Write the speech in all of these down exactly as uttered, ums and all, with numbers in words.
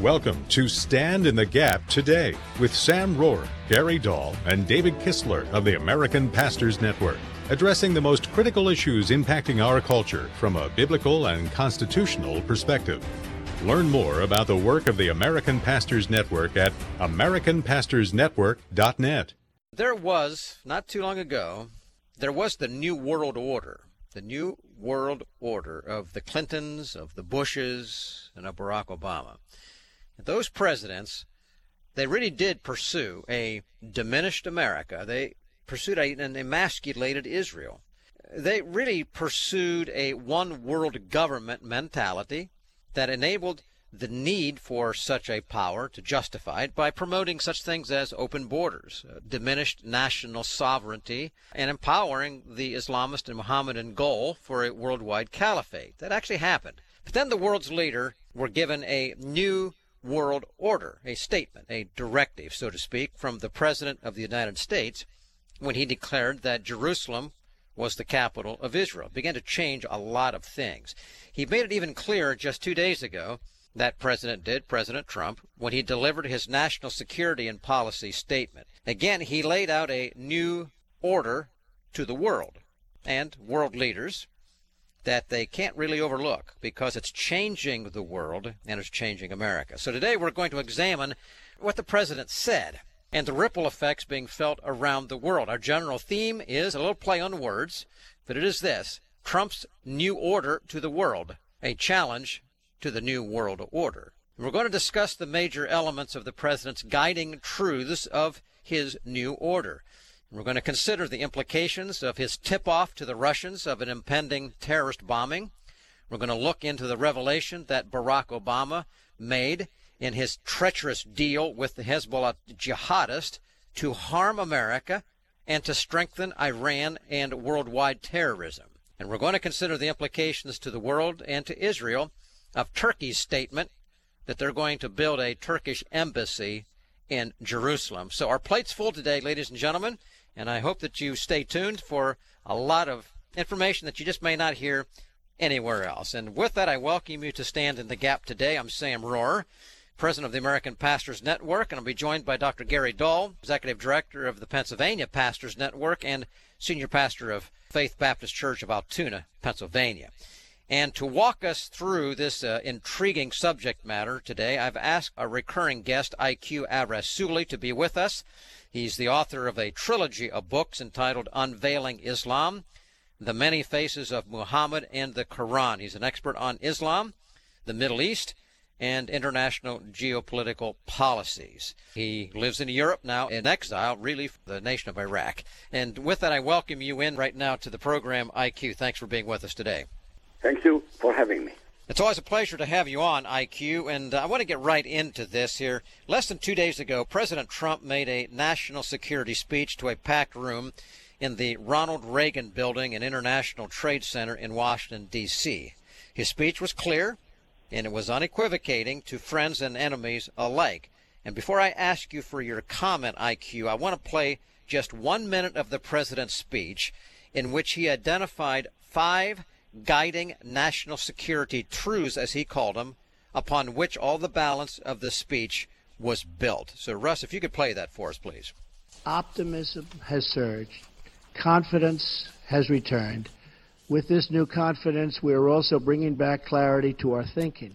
Welcome to Stand in the Gap Today with Sam Rohrer, Gary Dahl, and David Kistler of the American Pastors Network, addressing the most critical issues impacting our culture from a biblical and constitutional perspective. Learn more about the work of the American Pastors Network at american pastors network dot net. There was, not too long ago, there was the New World Order. The New World Order of the Clintons, of the Bushes, and of Barack Obama. Those presidents, they really did pursue a diminished America. They pursued a, an emasculated Israel. They really pursued a one-world government mentality that enabled the need for such a power to justify it by promoting such things as open borders, uh, diminished national sovereignty, and empowering the Islamist and Mohammedan goal for a worldwide caliphate. That actually happened. But then the world's leader were given a new world order, a statement, a directive, so to speak, from the President of the United States when he declared that Jerusalem was the capital of Israel. It began to change a lot of things. He made it even clearer just two days ago, that president did, President Trump, when he delivered his national security and policy statement. Again, he laid out a new order to the world and world leaders that they can't really overlook because it's changing the world and it's changing America. So today we're going to examine what the president said and the ripple effects being felt around the world. Our general theme is a little play on words, but it is this: Trump's new order to the world, a challenge to the New World Order. We're going to discuss the major elements of the president's guiding truths of his new order. We're going to consider the implications of his tip-off to the Russians of an impending terrorist bombing. We're going to look into the revelation that Barack Obama made in his treacherous deal with the Hezbollah jihadist to harm America and to strengthen Iran and worldwide terrorism. And we're going to consider the implications to the world and to Israel of Turkey's statement that they're going to build a Turkish embassy in Jerusalem. So our plate's full today, ladies and gentlemen, and I hope that you stay tuned for a lot of information that you just may not hear anywhere else. And with that, I welcome you to Stand in the Gap today. I'm Sam Rohrer, president of the American Pastors Network, and I'll be joined by Doctor Gary Dahl, executive director of the Pennsylvania Pastors Network and senior pastor of Faith Baptist Church of Altoona, Pennsylvania. And to walk us through this uh, intriguing subject matter today, I've asked a recurring guest, I Q Ar-Rassouli, to be with us. He's the author of a trilogy of books entitled Unveiling Islam, The Many Faces of Muhammad and the Quran. He's an expert on Islam, the Middle East, and international geopolitical policies. He lives in Europe now in exile, really, for the nation of Iraq. And with that, I welcome you in right now to the program, I Q. Thanks for being with us today. Thank you for having me. It's always a pleasure to have you on, I Q, and I want to get right into this here. Less than two days ago, President Trump made a national security speech to a packed room in the Ronald Reagan Building and International Trade Center in Washington, D C His speech was clear, and it was unequivocating to friends and enemies alike. And before I ask you for your comment, I Q, I want to play just one minute of the president's speech in which he identified five guiding national security truths, as he called them, upon which all the balance of the speech was built. So, Russ, if you could play that for us, please. Optimism has surged. Confidence has returned. With this new confidence, we are also bringing back clarity to our thinking.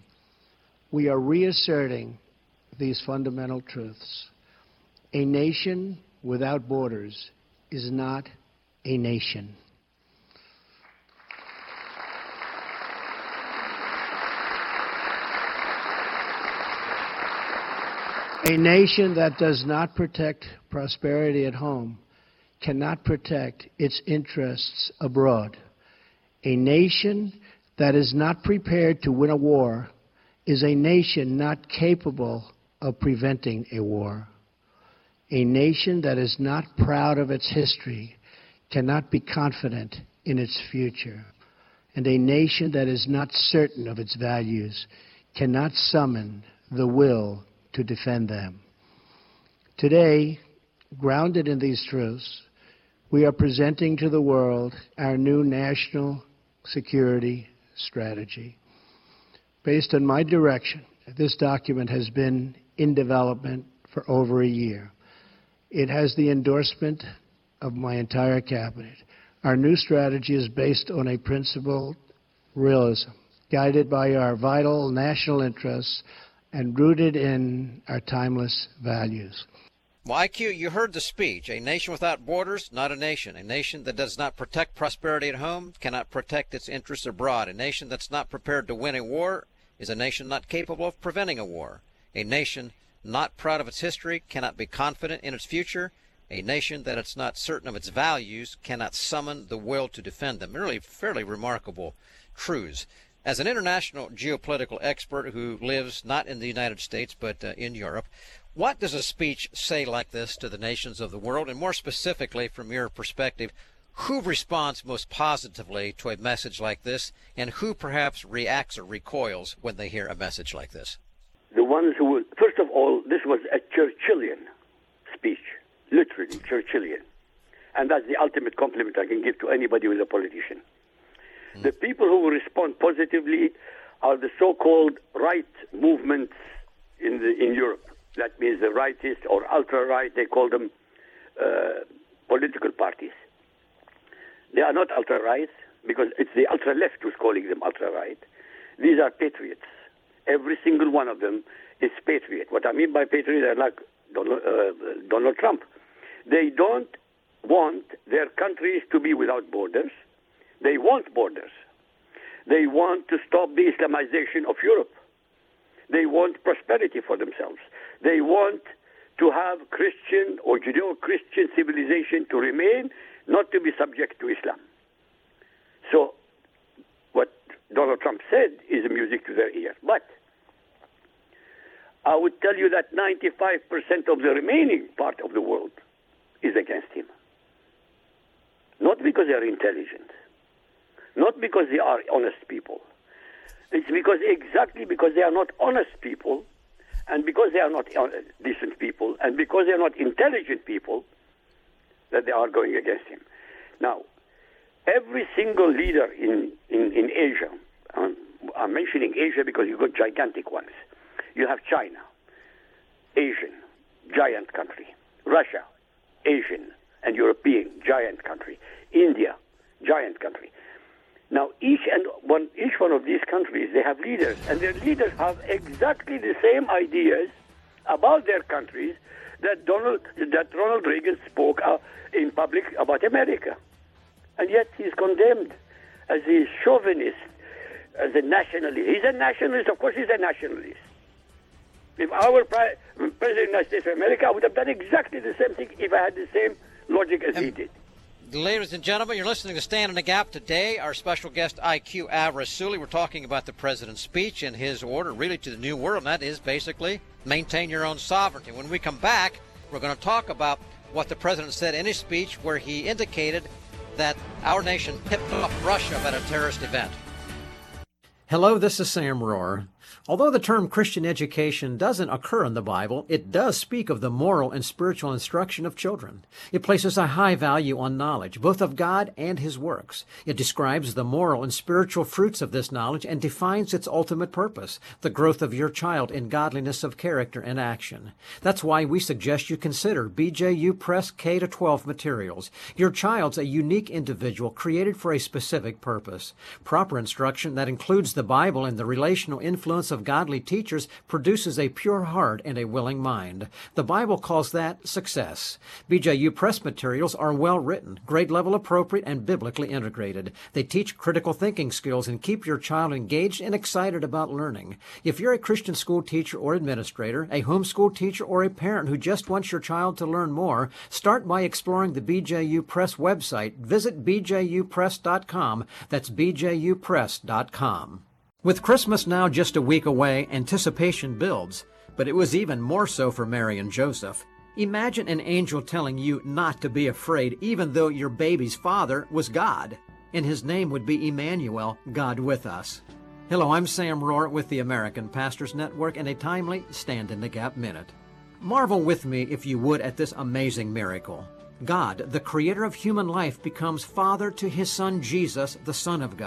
We are reasserting these fundamental truths. A nation without borders is not a nation. A nation that does not protect prosperity at home cannot protect its interests abroad. A nation that is not prepared to win a war is a nation not capable of preventing a war. A nation that is not proud of its history cannot be confident in its future. And a nation that is not certain of its values cannot summon the will to defend them. Today, grounded in these truths, we are presenting to the world our new national security strategy. Based on my direction This document has been in development for over a year. It has the endorsement of my entire cabinet. Our new strategy is based on a principled realism, guided by our vital national interests and rooted in our timeless values. Well, I Q, you heard the speech. A nation without borders, not a nation. A nation that does not protect prosperity at home cannot protect its interests abroad. A nation that's not prepared to win a war is a nation not capable of preventing a war. A nation not proud of its history cannot be confident in its future. A nation that is not certain of its values cannot summon the will to defend them. Really fairly remarkable truths. As an international geopolitical expert who lives not in the United States but uh, in Europe, what does a speech say like this to the nations of the world? And more specifically, from your perspective, who responds most positively to a message like this, and who perhaps reacts or recoils when they hear a message like this? The ones who, will, first of all, this was a Churchillian speech, literally Churchillian. And that's the ultimate compliment I can give to anybody who is a politician. Mm. The people who will respond positively are the so-called right movements in, the, in Europe. That means the rightist or ultra-right, they call them uh, political parties. They are not ultra-right because it's the ultra-left who's calling them ultra-right. These are patriots. Every single one of them is patriot. What I mean by patriot, they're like Donald, uh, Donald Trump. They don't want their countries to be without borders. They want borders. They want to stop the Islamization of Europe. They want prosperity for themselves. They want to have Christian or Judeo-Christian civilization to remain, not to be subject to Islam. So what Donald Trump said is music to their ear. But I would tell you that ninety-five percent of the remaining part of the world is against him. Not because they are intelligent, not because they are honest people. It's because exactly because they are not honest people, and because they are not decent people, and because they are not intelligent people, that they are going against him. Now, every single leader in, in, in Asia, um, I'm mentioning Asia because you've got gigantic ones. You have China, Asian, giant country. Russia, Asian and European, giant country. India, giant country. Now, each and one, each one of these countries, they have leaders, and their leaders have exactly the same ideas about their countries that Donald that Ronald Reagan spoke uh, in public about America, and yet he's condemned as a chauvinist, as a nationalist. He's a nationalist, of course, he's a nationalist. If I were President of the United States of America, I would have done exactly the same thing if I had the same logic as um, he did. Ladies and gentlemen, you're listening to Stand in the Gap today. Our special guest, I Q Al-Rassooli. We're talking about the president's speech and his order really to the new world, and that is basically maintain your own sovereignty. When we come back, we're going to talk about what the president said in his speech where he indicated that our nation tipped off Russia at a terrorist event. Hello, this is Sam Rohrer. Although the term Christian education doesn't occur in the Bible, it does speak of the moral and spiritual instruction of children. It places a high value on knowledge, both of God and His works. It describes the moral and spiritual fruits of this knowledge and defines its ultimate purpose, the growth of your child in godliness of character and action. That's why we suggest you consider B J U Press K to twelve materials. Your child's a unique individual created for a specific purpose. Proper instruction that includes the Bible and the relational influence of godly teachers produces a pure heart and a willing mind. The Bible calls that success. B J U Press materials are well written, grade level appropriate, and biblically integrated. They teach critical thinking skills and keep your child engaged and excited about learning. If you're a Christian school teacher or administrator, a homeschool teacher, or a parent who just wants your child to learn more, start by exploring the B J U Press website. Visit b j u press dot com. That's b j u press dot com. With Christmas now just a week away, anticipation builds, but it was even more so for Mary and Joseph. Imagine an angel telling you not to be afraid, even though your baby's father was God, and his name would be Emmanuel, God with us. Hello, I'm Sam Rohrer with the American Pastors Network and a timely Stand in the Gap Minute. Marvel with me, if you would, at this amazing miracle. God, the creator of human life, becomes father to his son Jesus, the Son of God.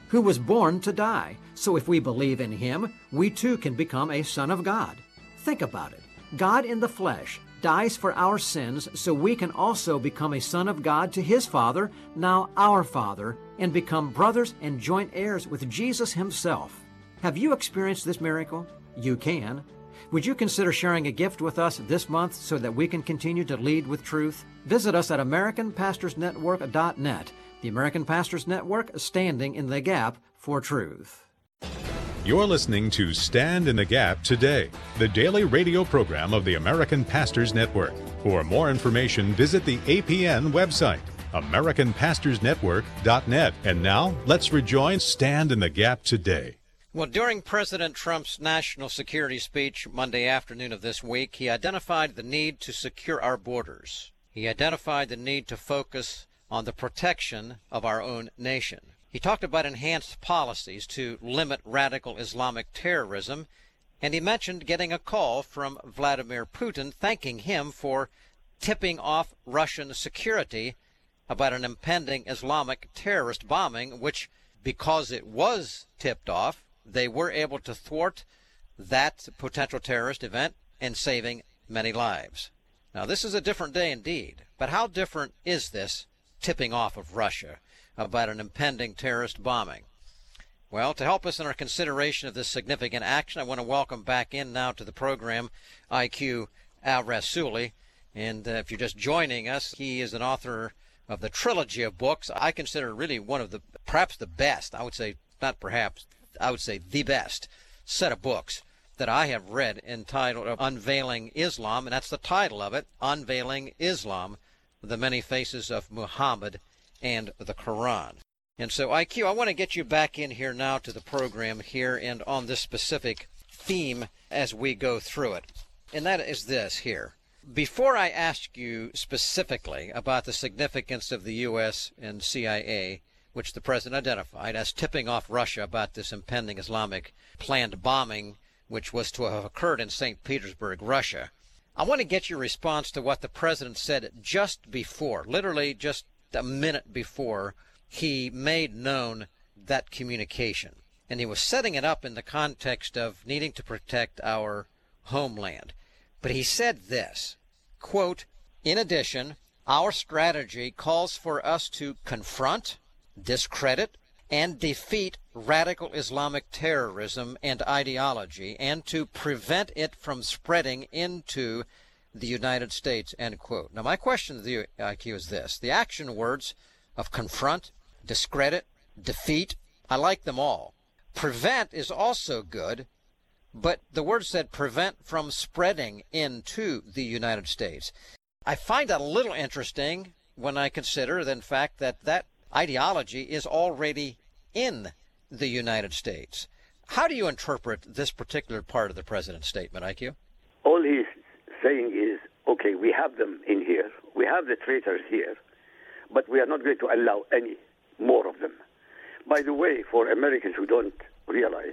who was born to die. So if we believe in him, we too can become a son of God. Think about it. God in the flesh dies for our sins so we can also become a son of God to his Father, now our Father, and become brothers and joint heirs with Jesus himself. Have you experienced this miracle? You can. Would you consider sharing a gift with us this month so that we can continue to lead with truth? Visit us at American Pastors Network dot net. The American Pastors Network, standing in the gap for truth. You're listening to Stand in the Gap Today, the daily radio program of the American Pastors Network. For more information, visit the A P N website, American Pastors Network dot net. And now, let's rejoin Stand in the Gap Today. Well, during President Trump's national security speech Monday afternoon of this week, he identified the need to secure our borders. He identified the need to focus on the protection of our own nation. He talked about enhanced policies to limit radical Islamic terrorism, and he mentioned getting a call from Vladimir Putin thanking him for tipping off Russian security about an impending Islamic terrorist bombing, which, because it was tipped off, they were able to thwart that potential terrorist event and saving many lives. Now, this is a different day indeed, but how different is this tipping off of Russia about an impending terrorist bombing? Well, to help us in our consideration of this significant action, I want to welcome back in now to the program I Q Al-Rassouli. And uh, if you're just joining us, he is an author of the trilogy of books I consider really one of the, perhaps the best, I would say, not perhaps, I would say the best set of books that I have read, entitled Unveiling Islam, and that's the title of it, Unveiling Islam, The Many Faces of Muhammad and the Quran. And so, I Q, I want to get you back in here now to the program here and on this specific theme as we go through it. And that is this here. Before I ask you specifically about the significance of the U S and C I A, which the president identified as tipping off Russia about this impending Islamic planned bombing, which was to have occurred in Saint Petersburg, Russia, I want to get your response to what the president said just before, literally just a minute before he made known that communication. And he was setting it up in the context of needing to protect our homeland. But he said this, quote, "In addition, our strategy calls for us to confront, discredit, and defeat radical Islamic terrorism and ideology, and to prevent it from spreading into the United States," end quote. Now, my question to you, I Q, is this. The action words of confront, discredit, defeat, I like them all. Prevent is also good, but the word said prevent from spreading into the United States. I find that a little interesting when I consider the fact that that ideology is already in the United States. How do you interpret this particular part of the president's statement, I Q? All he's saying is, okay, we have them in here. We have the traitors here, but we are not going to allow any more of them. By the way, for Americans who don't realize,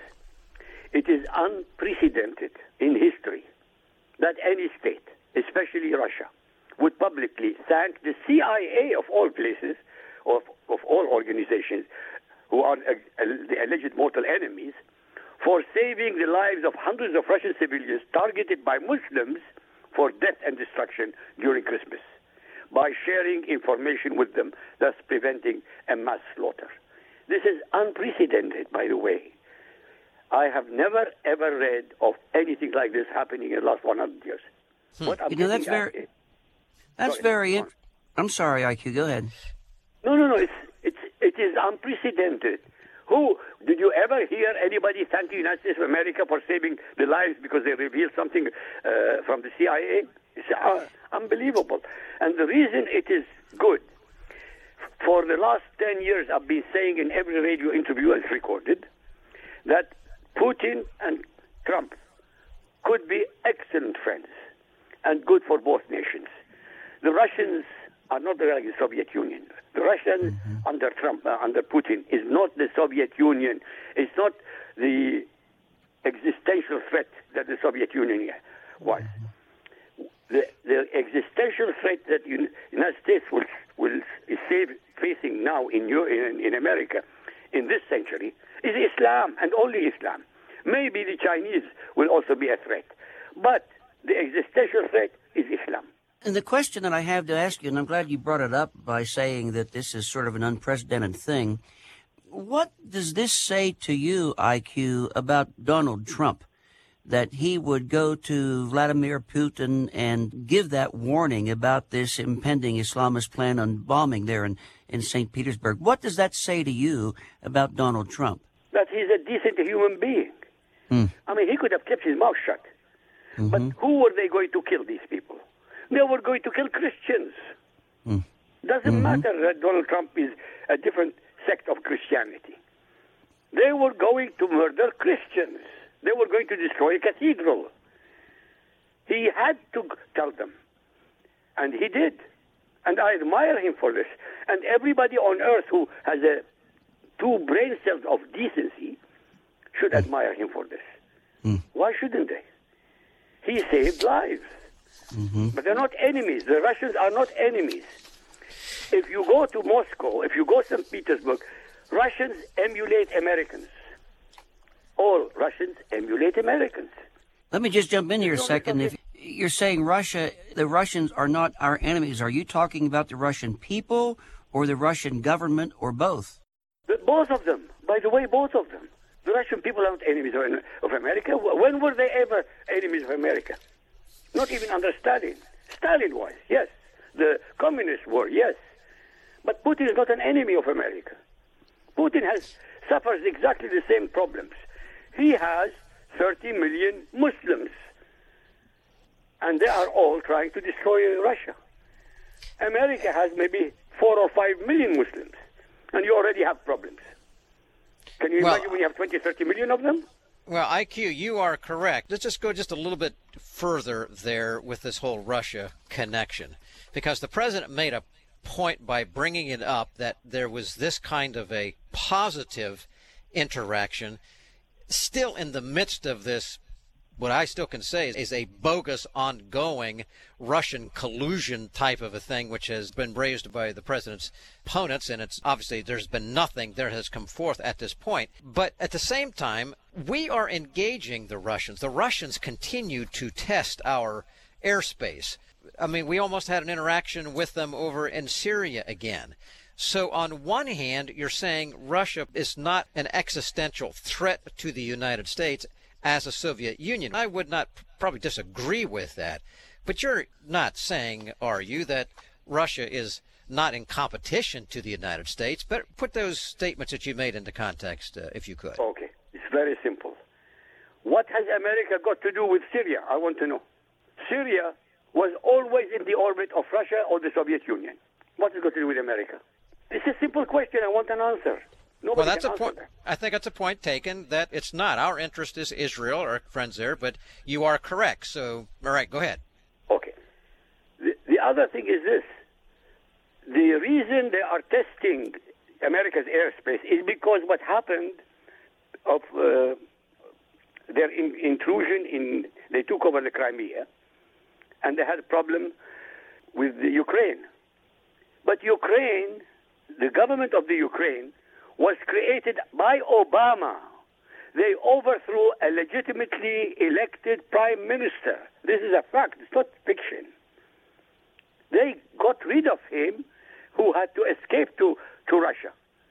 it is unprecedented in history that any state, especially Russia, would publicly thank the C I A of all places, of, of all organizations who are uh, the alleged mortal enemies, for saving the lives of hundreds of Russian civilians targeted by Muslims for death and destruction during Christmas, by sharing information with them, thus preventing a mass slaughter. This is unprecedented, by the way. I have never, ever read of anything like this happening in the last one hundred years. Hmm. What I'm you know, that's getting very, at is, that's sorry, very, in, I'm sorry, I Q, go ahead. No, no, no, it's, it's, it is unprecedented. Who, did you ever hear anybody thank the United States of America for saving the lives because they revealed something uh, from the C I A? It's uh, unbelievable. And the reason it is good, for the last ten years I've been saying in every radio interview it's recorded, that Putin and Trump could be excellent friends and good for both nations. The Russians are not like the Soviet Union. The Russians mm-hmm. under Trump, uh, under Putin, is not the Soviet Union. It's not the existential threat that the Soviet Union was. Mm-hmm. The, the existential threat that the United States will, will is facing now in, in, in America in this century is Islam and only Islam. Maybe the Chinese will also be a threat, but the existential threat is Islam. And the question that I have to ask you, and I'm glad you brought it up by saying that this is sort of an unprecedented thing, what does this say to you, I Q, about Donald Trump, that he would go to Vladimir Putin and give that warning about this impending Islamist plan on bombing there in, in Saint Petersburg? What does that say to you about Donald Trump? That he's a decent human being. Mm. I mean, he could have kept his mouth shut. Mm-hmm. But who were they going to kill, these people? They were going to kill Christians. Mm. Doesn't mm-hmm. matter that Donald Trump is a different sect of Christianity. They were going to murder Christians. They were going to destroy a cathedral. He had to tell them. And he did. And I admire him for this. And everybody on earth who has a two brain cells of decency should mm. admire him for this. Mm. Why shouldn't they? He saved lives. Mm-hmm. But they're not enemies. The Russians are not enemies. If you go to Moscow, if you go to Saint Petersburg, Russians emulate Americans. All Russians emulate Americans. Let me just jump in here a second. If you're saying Russia, the Russians are not our enemies, are you talking about the Russian people or the Russian government or both? The, both of them. By the way, both of them. The Russian people are not enemies of America. When were they ever enemies of America? Not even under Stalin. Stalin was, yes. The communists were, yes. But Putin is not an enemy of America. Putin has suffers exactly the same problems. He has thirty million Muslims, and they are all trying to destroy Russia. America has maybe four or five million Muslims, and you already have problems. Can you well, imagine when you have twenty, thirty million of them? Well, I Q, you are correct. Let's just go just a little bit further there with this whole Russia connection, because the president made a point by bringing it up that there was this kind of a positive interaction still in the midst of this, what I still can say is a bogus, ongoing Russian collusion type of a thing, which has been raised by the president's opponents, and it's obviously there's been nothing that has come forth at this point. But at the same time, we are engaging the Russians. The Russians continue to test our airspace. I mean, we almost had an interaction with them over in Syria again. So on one hand, you're saying Russia is not an existential threat to the United States as a Soviet Union. I would not probably disagree with that. But you're not saying, are you, that Russia is not in competition to the United States? But put those statements that you made into context, uh, if you could. Okay. It's very simple. What has America got to do with Syria? I want to know. Syria was always in the orbit of Russia or the Soviet Union. What has it got to do with America? It's a simple question. I want an answer. Nobody well, that's can a point. That. I think that's a point taken that it's not. Our interest is Israel, our friends there, but you are correct. So, all right, go ahead. Okay. The, the other thing is this. The reason they are testing America's airspace is because what happened of uh, their in, intrusion in, they took over the Crimea, and they had a problem with the Ukraine. But Ukraine, the government of the Ukraine, was created by Obama. They overthrew a legitimately elected prime minister. This is a fact. It's not fiction. They got rid of him, who had to escape to, to Russia.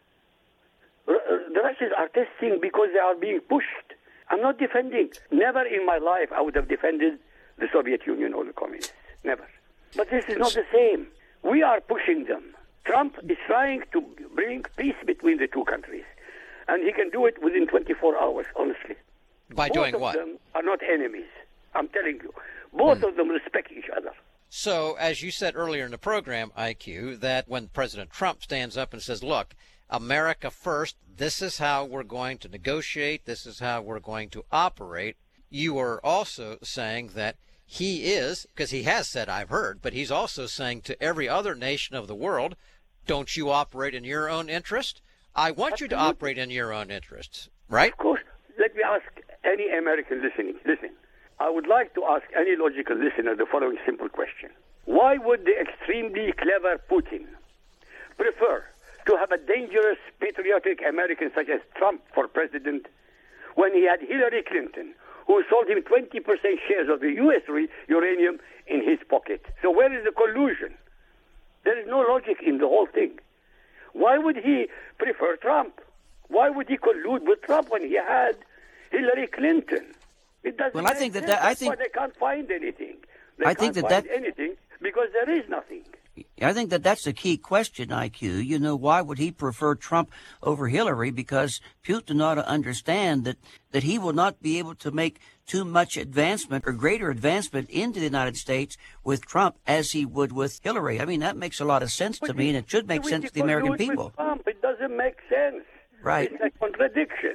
R- the Russians are testing because they are being pushed. I'm not defending. Never in my life I would have defended the Soviet Union or the communists. Never. But this is not the same. We are pushing them. Trump is trying to bring peace between the two countries. And he can do it within twenty-four hours, honestly. By Both doing of what? them are not enemies. I'm telling you. Both mm. of them respect each other. So, as you said earlier in the program, I Q, that when President Trump stands up and says, look, America first, this is how we're going to negotiate, this is how we're going to operate, you are also saying that he is, because he has said, I've heard, but he's also saying to every other nation of the world, don't you operate in your own interest? I want Absolutely. you to operate in your own interests, right? Of course. Let me ask any American listening, listen. I would like to ask any logical listener the following simple question. Why would the extremely clever Putin prefer to have a dangerous, patriotic American such as Trump for president when he had Hillary Clinton, who sold him twenty percent shares of the U S uranium in his pocket? So where is the collusion? There is no logic in the whole thing. Why would he prefer Trump? Why would he collude with Trump when he had Hillary Clinton? It doesn't Well, I make think that, sense. that I That's think why they can't find anything. They I can't think that find that- anything because there is nothing. I think that that's the key question, I Q. You know, why would he prefer Trump over Hillary? Because Putin ought to understand that, that he will not be able to make too much advancement or greater advancement into the United States with Trump as he would with Hillary. I mean, that makes a lot of sense to But me, he- and it should make he sense will to the American collude with people. Trump. It doesn't make sense. Right. It's a contradiction.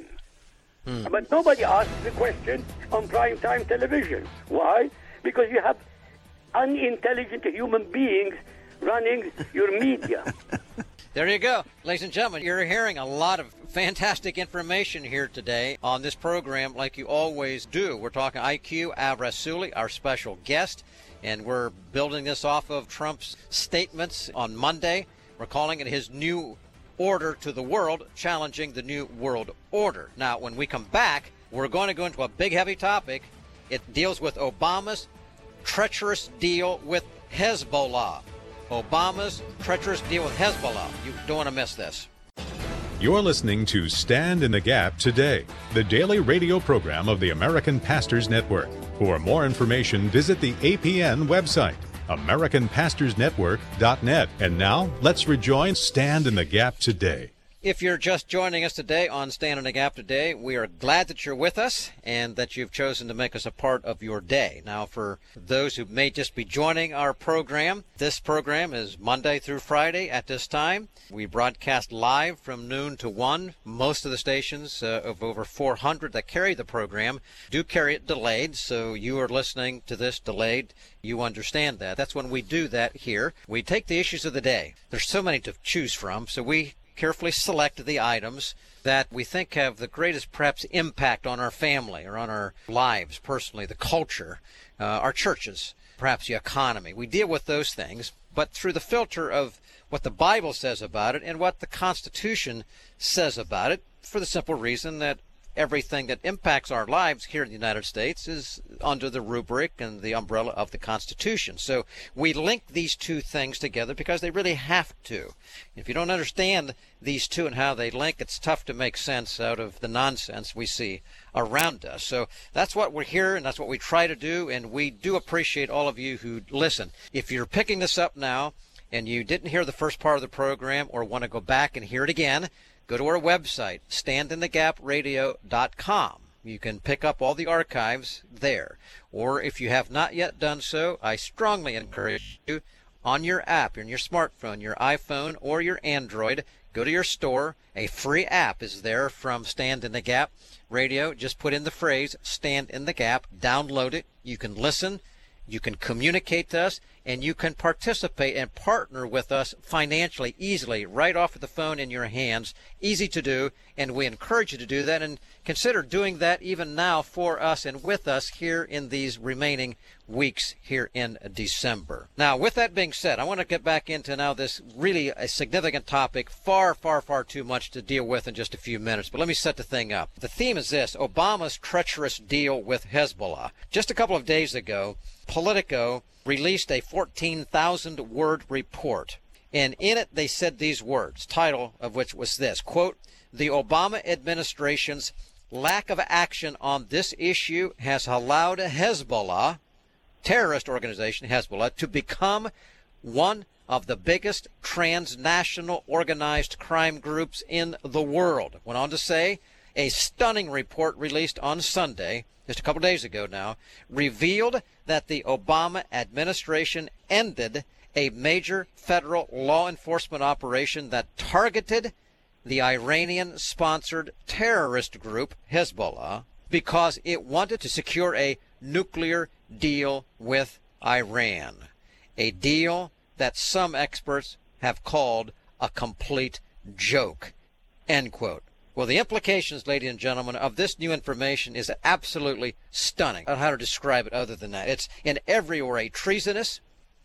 But nobody asks the question on primetime television. Why? Because you have unintelligent human beings running your media. There you go. Ladies and gentlemen, you're hearing a lot of fantastic information here today on this program like you always do. We're talking I Q Al-Rassooli, our special guest, and we're building this off of Trump's statements on Monday. We're calling it his new order to the world, challenging the new world order. Now, when we come back, we're going to go into a big, heavy topic. It deals with Obama's treacherous deal with Hezbollah. Obama's treacherous deal with Hezbollah. You don't want to miss this. You're listening to Stand in the Gap Today, the daily radio program of the American Pastors Network. For more information, visit the A P N website, American Pastors Network dot net. And now, let's rejoin Stand in the Gap Today. If you're just joining us today on Stand in the Gap Today, we are glad that you're with us and that you've chosen to make us a part of your day. Now, for those who may just be joining our program, this program is Monday through Friday at this time. We broadcast live from noon to one. Most of the stations uh, of over four hundred that carry the program do carry it delayed, so you are listening to this delayed. You understand that. That's when we do that here. We take the issues of the day. There's so many to choose from, so we carefully select the items that we think have the greatest perhaps impact on our family or on our lives personally, the culture, uh, our churches, perhaps the economy. We deal with those things, but through the filter of what the Bible says about it and what the Constitution says about it, for the simple reason that everything that impacts our lives here in the United States is under the rubric and the umbrella of the Constitution. So we link these two things together because they really have to. If you don't understand these two and how they link, it's tough to make sense out of the nonsense we see around us. So that's what we're here, and that's what we try to do, and we do appreciate all of you who listen. If you're picking this up now and you didn't hear the first part of the program or want to go back and hear it again, go to our website, stand in the gap radio dot com. You can pick up all the archives there. Or if you have not yet done so, I strongly encourage you on your app, in your smartphone, your iPhone, or your Android, go to your store. A free app is there from Stand in the Gap Radio. Just put in the phrase, Stand in the Gap, download it. You can listen. You can communicate to us, and you can participate and partner with us financially, easily, right off of the phone in your hands. Easy to do, and we encourage you to do that, and consider doing that even now for us and with us here in these remaining weeks here in December. Now, with that being said, I want to get back into now this really a significant topic, far, far, far too much to deal with in just a few minutes, but let me set the thing up. The theme is this: Obama's treacherous deal with Hezbollah. Just a couple of days ago, Politico released a fourteen thousand word report, and in it they said these words, title of which was this, quote, "The Obama administration's lack of action on this issue has allowed Hezbollah, terrorist organization Hezbollah, to become one of the biggest transnational organized crime groups in the world." Went on to say, a stunning report released on Sunday, just a couple days ago now, revealed that the Obama administration ended a major federal law enforcement operation that targeted the Iranian-sponsored terrorist group Hezbollah because it wanted to secure a nuclear deal with Iran, a deal that some experts have called a complete joke, end quote. Well, the implications, ladies and gentlemen, of this new information is absolutely stunning. I don't know how to describe it other than that. It's in every way treasonous.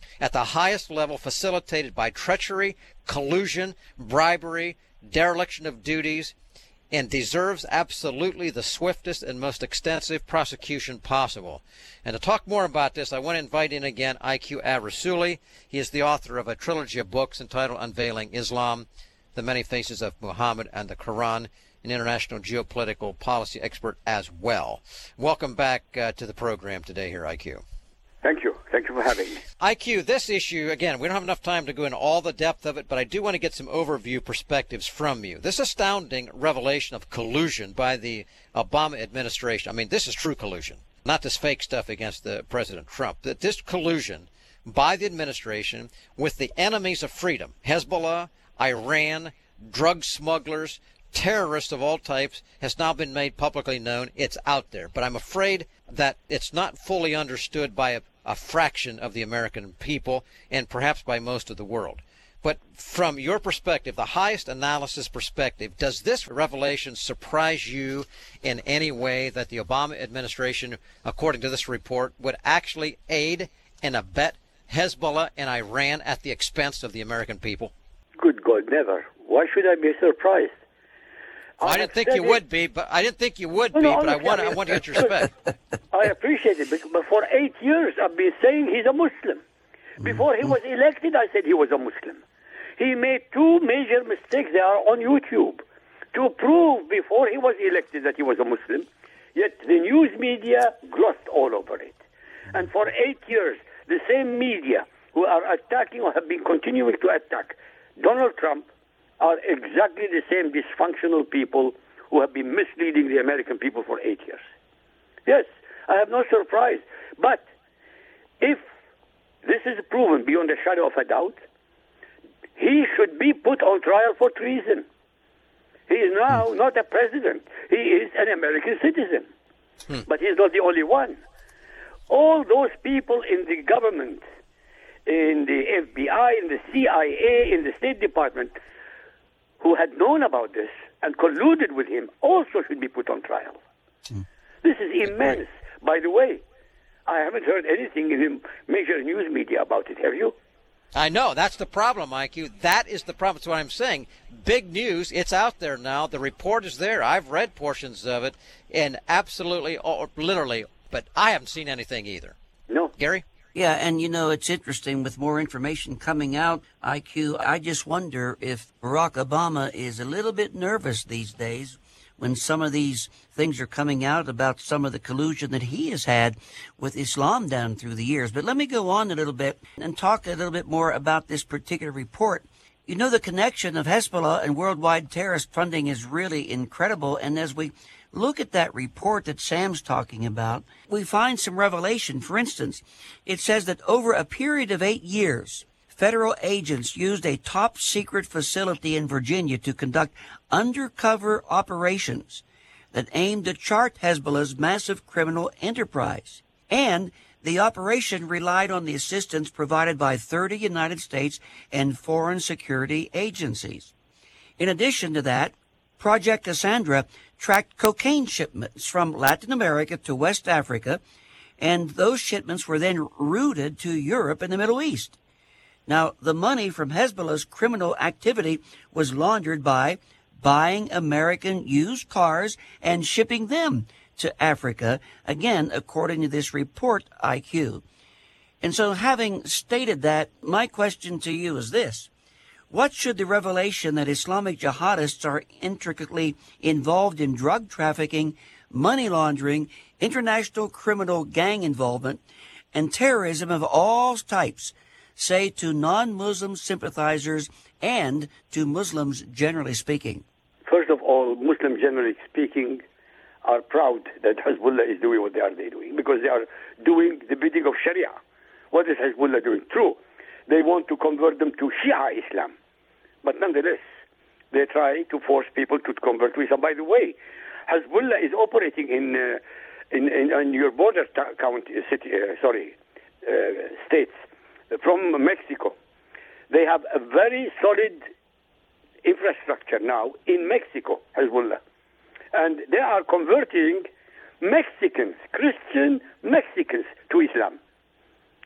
at the highest level, facilitated by treachery, collusion, bribery, dereliction of duties, and deserves absolutely the swiftest and most extensive prosecution possible. And to talk more about this, I want to invite in again I Q Ar-Rassooli. He is the author of a trilogy of books entitled Unveiling Islam, The Many Faces of Muhammad and the Quran, an international geopolitical policy expert as well. Welcome back uh, to the program today here, I Q. Thank you. Thank you for having me. I Q, this issue, again, we don't have enough time to go into all the depth of it, but I do want to get some overview perspectives from you. This astounding revelation of collusion by the Obama administration, I mean, this is true collusion, not this fake stuff against the President Trump, that this collusion by the administration with the enemies of freedom, Hezbollah, Iran, drug smugglers, terrorists of all types, has now been made publicly known. It's out there. But I'm afraid that it's not fully understood by a, a fraction of the American people and perhaps by most of the world. But from your perspective, the highest analysis perspective, does this revelation surprise you in any way that the Obama administration, according to this report, would actually aid and abet Hezbollah and Iran at the expense of the American people? Good God, never. Why should I be surprised? Well, I didn't think you it. would be, but I didn't think you would no, be, no, but I want, I want to get your respect. I appreciate it, but for eight years I've been saying he's a Muslim. Before he was elected, I said he was a Muslim. He made two major mistakes. They are on YouTube to prove before he was elected that he was a Muslim. Yet the news media glossed all over it. And for eight years, the same media who are attacking or have been continuing to attack Donald Trump are exactly the same dysfunctional people who have been misleading the American people for eight years. Yes, I have no surprise. But if this is proven beyond a shadow of a doubt, he should be put on trial for treason. He is now hmm. not a president. He is an American citizen. Hmm. But he's not the only one. All those people in the government, in the F B I, in the C I A, in the State Department, who had known about this and colluded with him, also should be put on trial. Hmm. This is immense. By the way, I haven't heard anything in the major news media about it. Have you? I know. That's the problem, I Q. That is the problem. That's what I'm saying. Big news. It's out there now. The report is there. I've read portions of it, and absolutely, or literally, but I haven't seen anything either. No. Gary? Yeah, and you know, it's interesting with more information coming out, I Q, I just wonder if Barack Obama is a little bit nervous these days when some of these things are coming out about some of the collusion that he has had with Islam down through the years. But let me go on a little bit and talk a little bit more about this particular report. You know, the connection of Hezbollah and worldwide terrorist funding is really incredible, and as we look at that report that Sam's talking about, we find some revelation. For instance, it says that over a period of eight years, federal agents used a top-secret facility in Virginia to conduct undercover operations that aimed to chart Hezbollah's massive criminal enterprise. And the operation relied on the assistance provided by thirty United States and foreign security agencies. In addition to that, Project Cassandra tracked cocaine shipments from Latin America to West Africa, and those shipments were then routed to Europe and the Middle East. Now, the money from Hezbollah's criminal activity was laundered by buying American used cars and shipping them to Africa, again, according to this report, I Q. And so, having stated that, my question to you is this. What should the revelation that Islamic jihadists are intricately involved in drug trafficking, money laundering, international criminal gang involvement, and terrorism of all types say to non-Muslim sympathizers and to Muslims generally speaking? First of all, Muslims generally speaking are proud that Hezbollah is doing what they are doing because they are doing the bidding of Sharia. What is Hezbollah doing? True, they want to convert them to Shia Islam. But nonetheless, they try to force people to convert to Islam. By the way, Hezbollah is operating in uh, in, in, in your border ta- county, city, uh, sorry, uh, states from Mexico. They have a very solid infrastructure now in Mexico, Hezbollah. And they are converting Mexicans, Christian Mexicans, to Islam.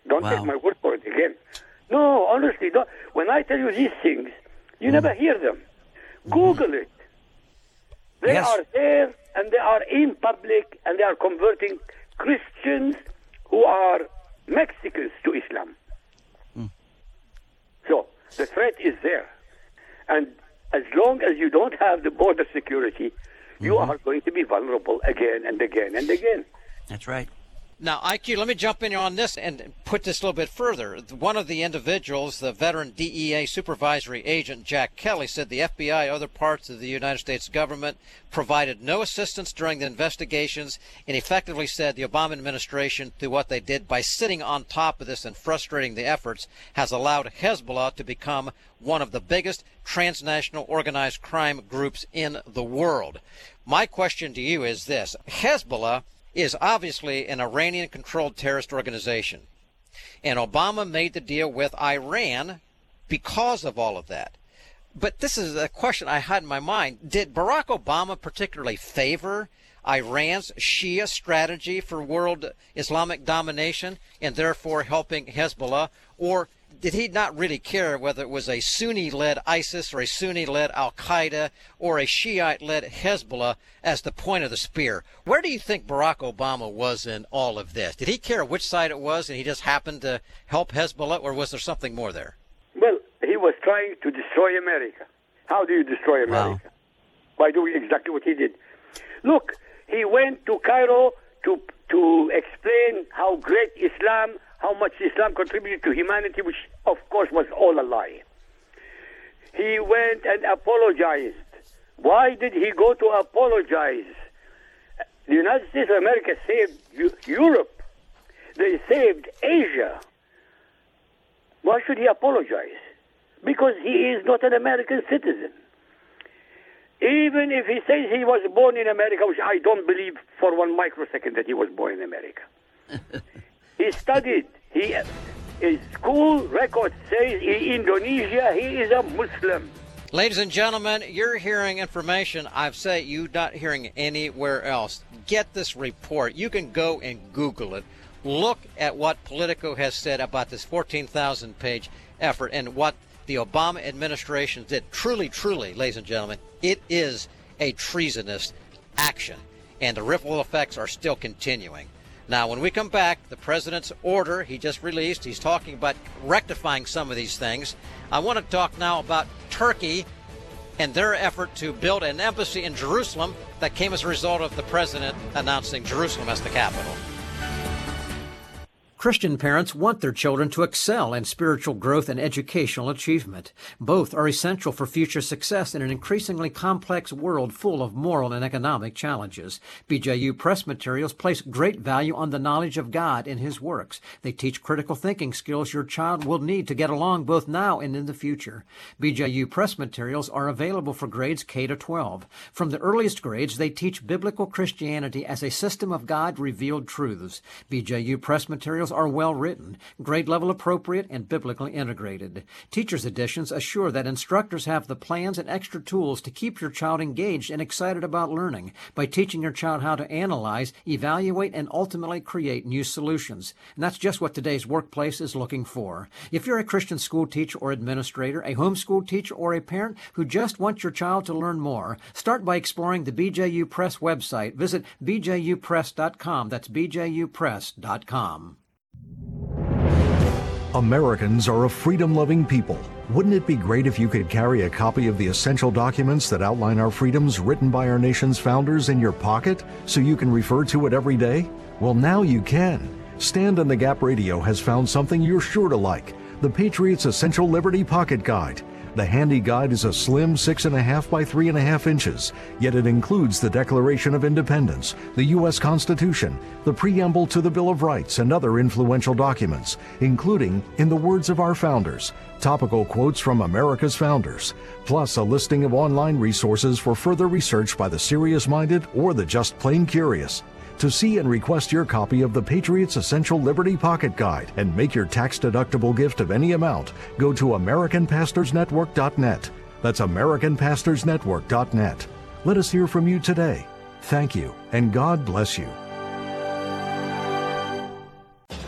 Don't Wow. take my word for it again. No, honestly, don't. When I tell you these things, you mm. never hear them. Google it. They Yes. are there, and they are in public, and they are converting Christians who are Mexicans to Islam. Mm. So the threat is there. And as long as you don't have the border security, you mm-hmm. are going to be vulnerable again and again and again. That's right. Now, I Q, let me jump in on this and put this a little bit further. One of the individuals, the veteran D E A supervisory agent Jack Kelly, said the F B I, other parts of the United States government, provided no assistance during the investigations, and effectively said the Obama administration, through what they did by sitting on top of this and frustrating the efforts, has allowed Hezbollah to become one of the biggest transnational organized crime groups in the world. My question to you is this. Hezbollah is obviously an Iranian-controlled terrorist organization. And Obama made the deal with Iran because of all of that. But this is a question I had in my mind. Did Barack Obama particularly favor Iran's Shia strategy for world Islamic domination and therefore helping Hezbollah? Or did he not really care whether it was a Sunni-led ISIS or a Sunni-led Al-Qaeda or a Shiite-led Hezbollah as the point of the spear? Where do you think Barack Obama was in all of this? Did he care which side it was and he just happened to help Hezbollah, or was there something more there? Well, he was trying to destroy America. How do you destroy America? Wow. By doing exactly what he did. Look, he went to Cairo to to explain how great Islam, how much Islam contributed to humanity, which of course was all a lie. He went and apologized. Why did he go to apologize? The United States of America saved Europe. They saved Asia. Why should he apologize? Because he is not an American citizen. Even if he says he was born in America, which I don't believe for one microsecond that he was born in America. He studied. He, his school record says in Indonesia he is a Muslim. Ladies and gentlemen, you're hearing information I've said you're not hearing anywhere else. Get this report. You can go and Google it. Look at what Politico has said about this fourteen thousand page effort and what the Obama administration did. Truly, truly, ladies and gentlemen, it is a treasonous action, and the ripple effects are still continuing. Now, when we come back, the president's order he just released, he's talking about rectifying some of these things. I want to talk now about Turkey and their effort to build an embassy in Jerusalem that came as a result of the president announcing Jerusalem as the capital. Christian parents want their children to excel in spiritual growth and educational achievement. Both are essential for future success in an increasingly complex world full of moral and economic challenges. B J U Press materials place great value on the knowledge of God in His works. They teach critical thinking skills your child will need to get along both now and in the future. B J U Press materials are available for grades K to twelve. From the earliest grades, they teach biblical Christianity as a system of God-revealed truths. B J U Press materials are well written, grade level appropriate, and biblically integrated. Teachers' editions assure that instructors have the plans and extra tools to keep your child engaged and excited about learning by teaching your child how to analyze, evaluate, and ultimately create new solutions. And that's just what today's workplace is looking for. If you're a Christian school teacher or administrator, a homeschool teacher, or a parent who just wants your child to learn more, start by exploring the B J U Press website. Visit b j u press dot com. That's b j u press dot com. Americans are a freedom-loving people. Wouldn't it be great if you could carry a copy of the essential documents that outline our freedoms written by our nation's founders in your pocket so you can refer to it every day? Well, now you can. Stand on the Gap Radio has found something you're sure to like, the Patriot's Essential Liberty Pocket Guide. The handy guide is a slim six and a half by three and a half inches, yet it includes the Declaration of Independence, the U S Constitution, the preamble to the Bill of Rights, and other influential documents, including, in the words of our founders, topical quotes from America's founders, plus a listing of online resources for further research by the serious-minded or the just plain curious. To see and request your copy of the Patriot's Essential Liberty Pocket Guide and make your tax-deductible gift of any amount, go to American Pastors Network dot net. That's American Pastors Network dot net. Let us hear from you today. Thank you, and God bless you.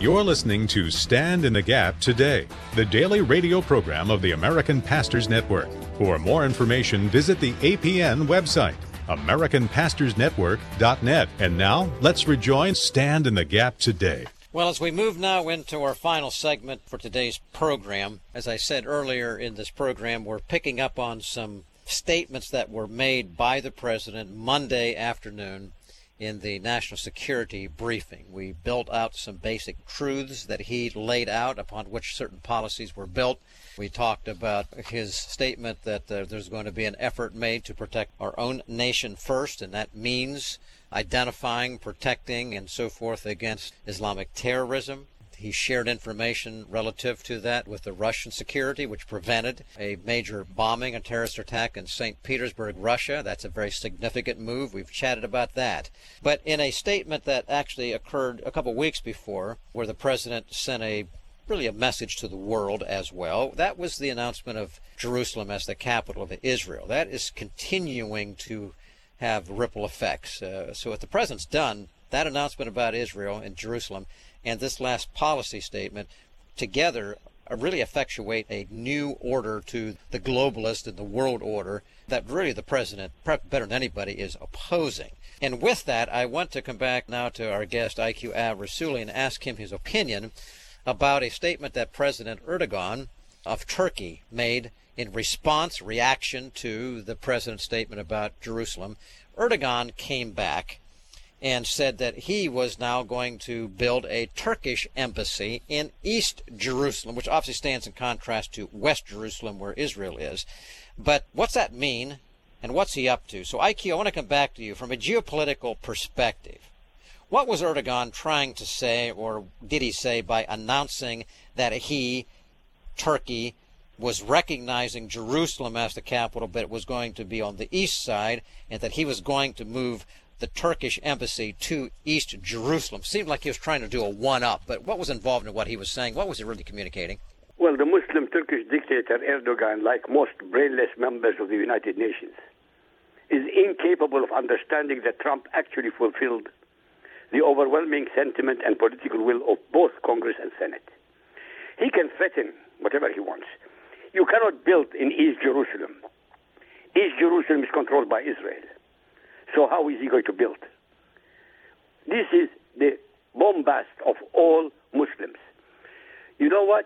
You're listening to Stand in the Gap Today, the daily radio program of the American Pastors Network. For more information, visit the A P N website, American Pastors Network dot net. And now, let's rejoin Stand in the Gap Today. Well, as we move now into our final segment for today's program, as I said earlier in this program, we're picking up on some statements that were made by the President Monday afternoon in the national security briefing. We built out some basic truths that he laid out upon which certain policies were built. We talked about his statement that uh, there's going to be an effort made to protect our own nation first, and that means identifying, protecting, and so forth against Islamic terrorism. He shared information relative to that with the Russian security, which prevented a major bombing, a terrorist attack in Saint Petersburg, Russia. That's a very significant move. We've chatted about that. But in a statement that actually occurred a couple weeks before, where the president sent a really a message to the world as well, that was the announcement of Jerusalem as the capital of Israel. That is continuing to have ripple effects. Uh, so what the president's done, that announcement about Israel and Jerusalem, and this last policy statement together really effectuate a new order to the globalist and the world order that really the president, perhaps better than anybody, is opposing. And with that, I want to come back now to our guest, I Q Ab Rassouli, and ask him his opinion about a statement that President Erdogan of Turkey made in response, reaction to the president's statement about Jerusalem. Erdogan came back and said that he was now going to build a Turkish embassy in East Jerusalem, which obviously stands in contrast to West Jerusalem, where Israel is. But what's that mean, and what's he up to? So, I Q, I want to come back to you from a geopolitical perspective. What was Erdogan trying to say, or did he say, by announcing that he, Turkey, was recognizing Jerusalem as the capital, but it was going to be on the east side, and that he was going to move the Turkish embassy to East Jerusalem? Seemed like he was trying to do a one-up, but what was involved in what he was saying? What was he really communicating? Well, the Muslim Turkish dictator Erdogan, like most brainless members of the United Nations, is incapable of understanding that Trump actually fulfilled the overwhelming sentiment and political will of both Congress and Senate. He can threaten whatever he wants. You cannot build in East Jerusalem. East Jerusalem is controlled by Israel. So how is he going to build? This is the bombast of all Muslims. You know what?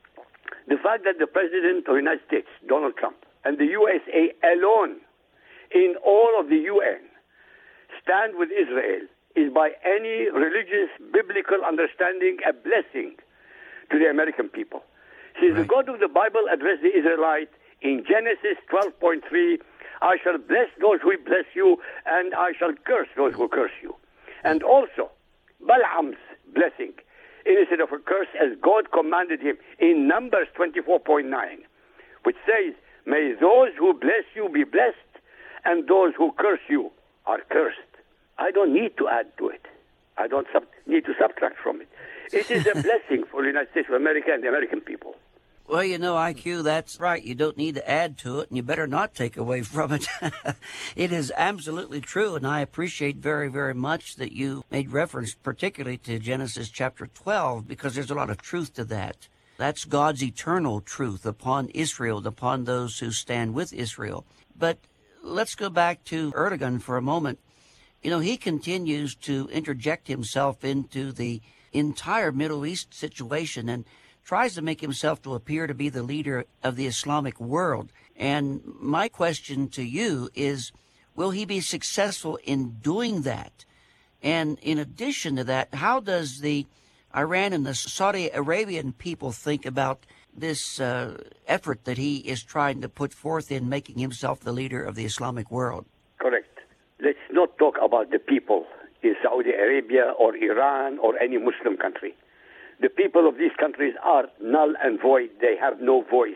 The fact that the President of the United States, Donald Trump, and the U S A alone in all of the U N stand with Israel is by any religious, biblical understanding a blessing to the American people. Since right. the God of the Bible addressed the Israelites in Genesis twelve point three, I shall bless those who bless you, and I shall curse those who curse you. And also, Balaam's blessing, instead of a curse, as God commanded him in Numbers twenty-four point nine, which says, may those who bless you be blessed, and those who curse you are cursed. I don't need to add to it. I don't sub- need to subtract from it. It is a blessing for the United States of America and the American people. Well, you know, I Q, that's right. You don't need to add to it, and you better not take away from it. It is absolutely true, and I appreciate very, very much that you made reference particularly to Genesis chapter twelve, because there's a lot of truth to that. That's God's eternal truth upon Israel, upon those who stand with Israel. But let's go back to Erdogan for a moment. You know, he continues to interject himself into the entire Middle East situation and tries to make himself to appear to be the leader of the Islamic world. And my question to you is, will he be successful in doing that? And in addition to that, how does the Iran and the Saudi Arabian people think about this uh, effort that he is trying to put forth in making himself the leader of the Islamic world? Correct. Let's not talk about the people in Saudi Arabia or Iran or any Muslim country. The people of these countries are null and void. They have no voice.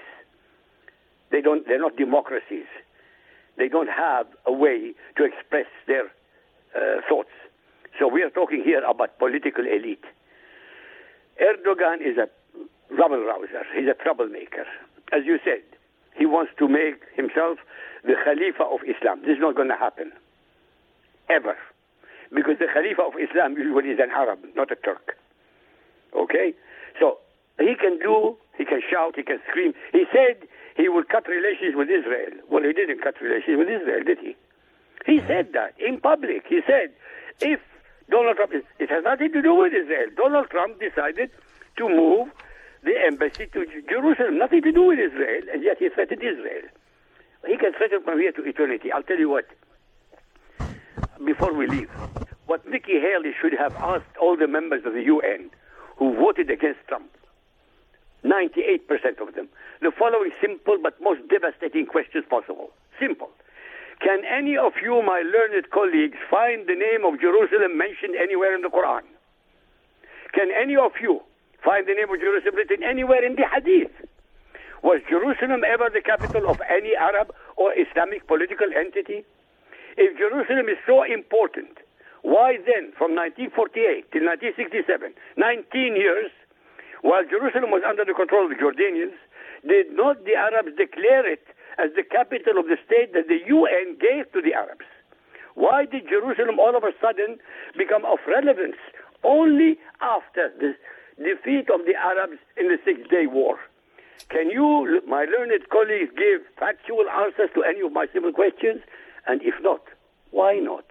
They don't, they're not democracies. They don't have a way to express their uh, thoughts. So we are talking here about political elite. Erdogan is a rabble-rouser. He's a troublemaker. As you said, he wants to make himself the Khalifa of Islam. This is not going to happen, ever. Because the Khalifa of Islam usually is an Arab, not a Turk. Okay? Okay? So he can do, he can shout, he can scream. He said he would cut relations with Israel. Well, he didn't cut relations with Israel, did he? He said that in public. He said, if Donald Trump, it has nothing to do with Israel. Donald Trump decided to move the embassy to Jerusalem, nothing to do with Israel, and yet he threatened Israel. He can threaten from here to eternity. I'll tell you what, before we leave, what Nikki Haley should have asked all the members of the U N who voted against Trump, ninety-eight percent of them, the following simple but most devastating questions possible. Simple. Can any of you, my learned colleagues, find the name of Jerusalem mentioned anywhere in the Quran? Can any of you find the name of Jerusalem written anywhere in the Hadith? Was Jerusalem ever the capital of any Arab or Islamic political entity? If Jerusalem is so important, why then, from nineteen forty-eight till nineteen sixty-seven, nineteen years, while Jerusalem was under the control of the Jordanians, did not the Arabs declare it as the capital of the state that the U N gave to the Arabs? Why did Jerusalem all of a sudden become of relevance only after the defeat of the Arabs in the Six-Day War? Can you, my learned colleagues, give factual answers to any of my simple questions? And if not, why not?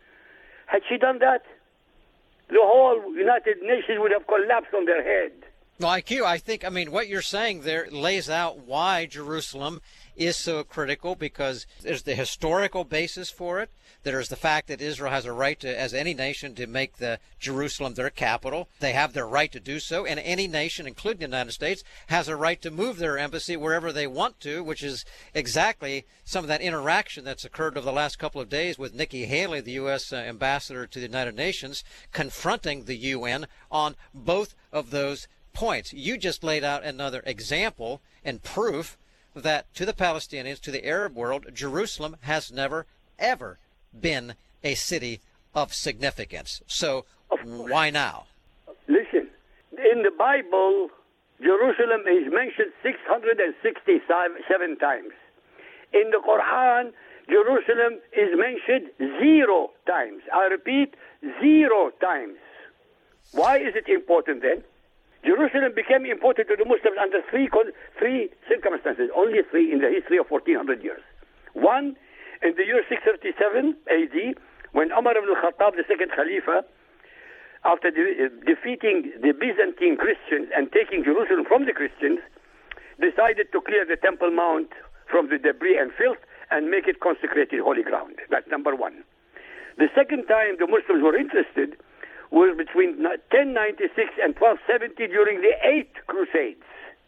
Had she done that, the whole United Nations would have collapsed on their head. Well, I Q, I think, I mean, what you're saying there lays out why Jerusalem is so critical, because there's the historical basis for it. There's the fact that Israel has a right to, as any nation, to make the Jerusalem their capital. They have their right to do so, and any nation, including the United States, has a right to move their embassy wherever they want to, which is exactly some of that interaction that's occurred over the last couple of days with Nikki Haley, the U S uh, ambassador to the United Nations, confronting the U N on both of those points. You just laid out another example and proof that to the Palestinians, to the Arab world, Jerusalem has never, ever been a city of significance. So why now? Listen, in the Bible, Jerusalem is mentioned six hundred sixty-seven times. In the Quran, Jerusalem is mentioned zero times. I repeat, zero times. Why is it important then? Jerusalem became important to the Muslims under three three circumstances, only three in the history of fourteen hundred years. One, in the year six thirty-seven A D, when Umar ibn al-Khattab, the second Khalifa, after de- defeating the Byzantine Christians and taking Jerusalem from the Christians, decided to clear the Temple Mount from the debris and filth and make it consecrated holy ground. That's number one. The second time the Muslims were interested was between ten ninety-six and twelve seventy during the Eighth Crusades.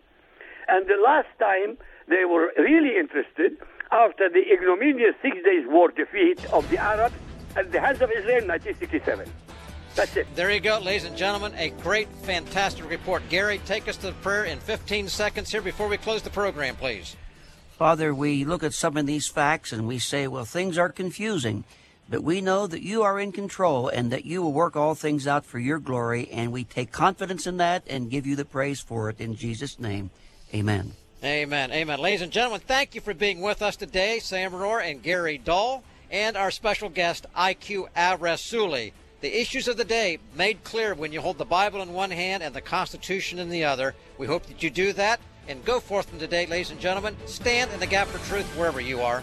And the last time they were really interested after the ignominious Six Days War defeat of the Arabs at the hands of Israel in nineteen sixty-seven. That's it. There you go, ladies and gentlemen. A great, fantastic report. Gary, take us to the prayer in fifteen seconds here before we close the program, please. Father, we look at some of these facts and we say, well, things are confusing. But we know that you are in control and that you will work all things out for your glory, and we take confidence in that and give you the praise for it in Jesus' name. Amen. Amen. Amen. Ladies and gentlemen, thank you for being with us today, Sam Rohr and Gary Dahl, and our special guest, I Q Arasuli. The issues of the day made clear when you hold the Bible in one hand and the Constitution in the other. We hope that you do that, and go forth from today, ladies and gentlemen. Stand in the gap for truth wherever you are.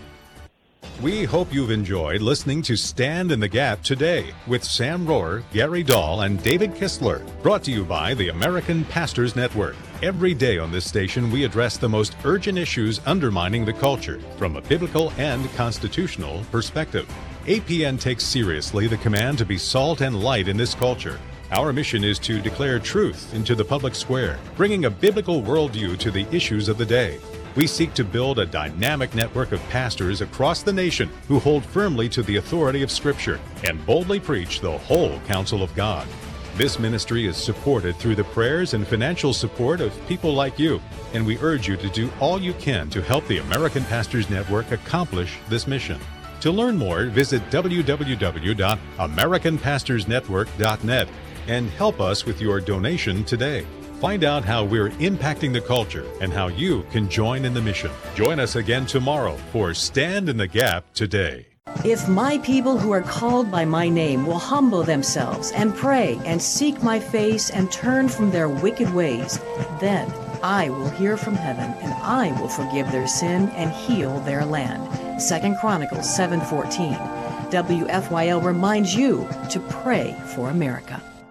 We hope you've enjoyed listening to Stand in the Gap today with Sam Rohr, Gary Dahl, and David Kistler, brought to you by the American Pastors Network. Every day on this station, we address the most urgent issues undermining the culture from a biblical and constitutional perspective. A P N takes seriously the command to be salt and light in this culture. Our mission is to declare truth into the public square, bringing a biblical worldview to the issues of the day. We seek to build a dynamic network of pastors across the nation who hold firmly to the authority of Scripture and boldly preach the whole counsel of God. This ministry is supported through the prayers and financial support of people like you, and we urge you to do all you can to help the American Pastors Network accomplish this mission. To learn more, visit w w w dot american pastors network dot net and help us with your donation today. Find out how we're impacting the culture and how you can join in the mission. Join us again tomorrow for Stand in the Gap Today. If my people who are called by my name will humble themselves and pray and seek my face and turn from their wicked ways, then I will hear from heaven and I will forgive their sin and heal their land. Second Chronicles seven fourteen. W F Y L reminds you to pray for America.